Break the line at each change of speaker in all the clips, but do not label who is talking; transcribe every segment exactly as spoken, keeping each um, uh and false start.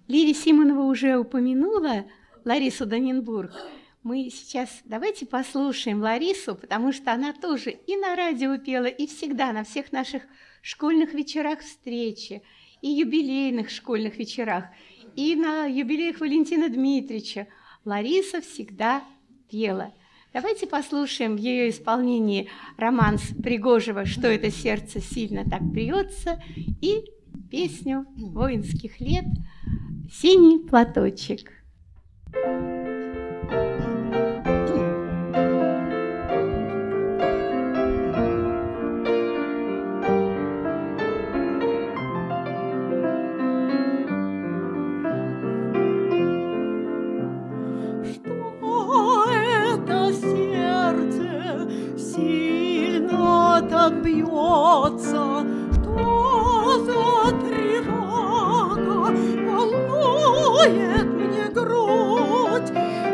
Лилия Симонова уже упомянула Ларису Данненбург. Мы сейчас давайте послушаем Ларису, потому что она тоже и на радио пела, и всегда на всех наших школьных вечерах встречи, и юбилейных школьных вечерах, и на юбилеях Валентина Дмитриевича. Лариса всегда пела. Давайте послушаем в ее исполнении романс Пригожева «Что это сердце сильно так бьется» и песню воинских лет «Синий платочек».
Так бьется, что за тревога волнует мне грудь,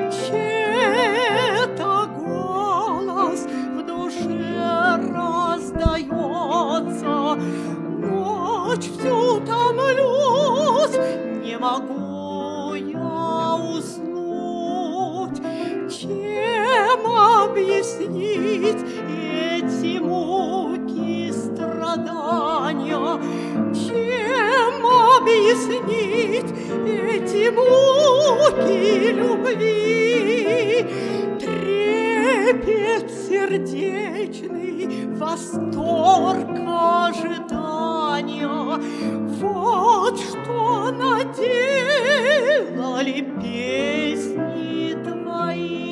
чей-то голос в душе раздается, ночь всю томлюсь, не могу я уснуть, чем объяснить эти муки страдания, чем объяснить эти муки любви, трепет сердечный, восторг ожидания, вот что наделали песни твои.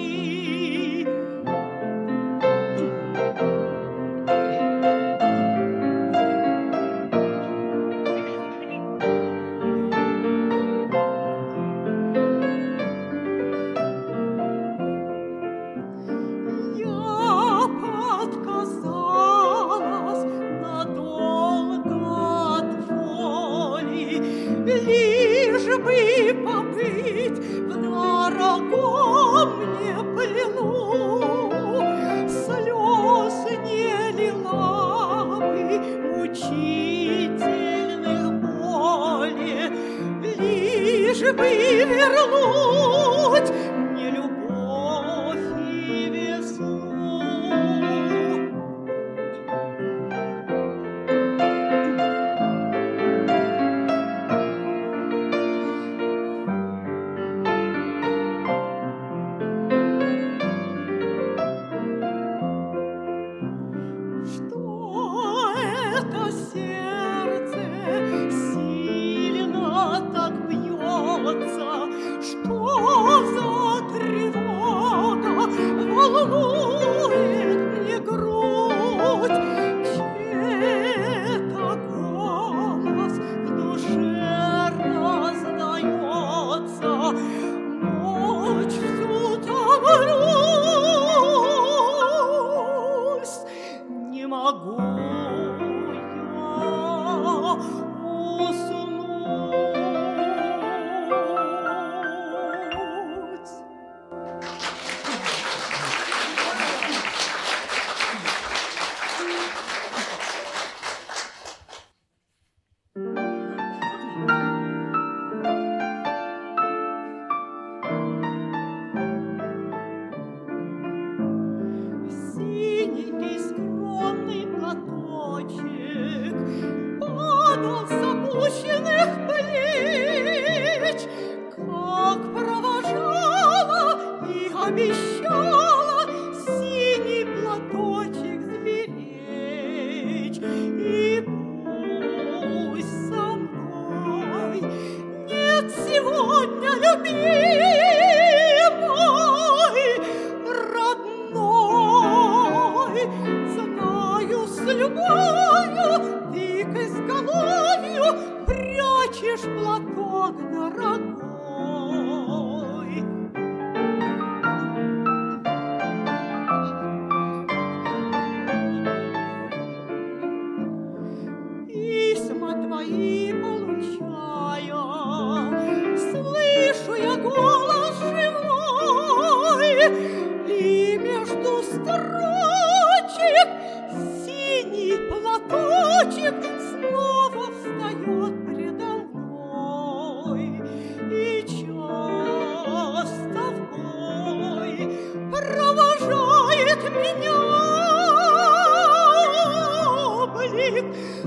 Побыть в дорогом мне плену, слез не лила бы мучительных боли, лишь бы вернуть мне любовь и весну. платочек снова встает предо мной. и часто в бой провожает меня облик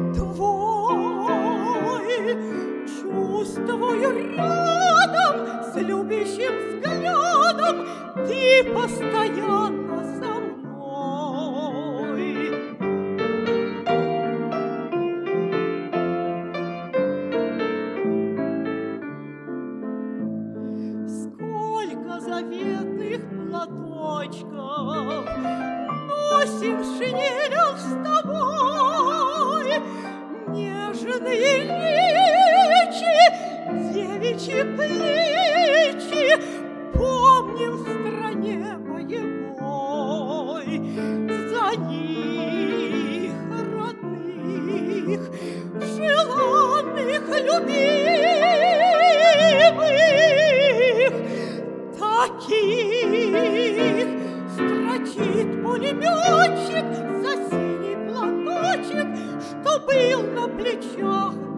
твой. Чувствую рядом с любящим взглядом ты постоянно со мной. Сколько заветных платочков носим в шинелях с тобой, нежные личи, девичьи плечи помним в стране боевой. За них родных, желанных, любимых, таких строчит пулеметчик за синий платочек, что был на плечах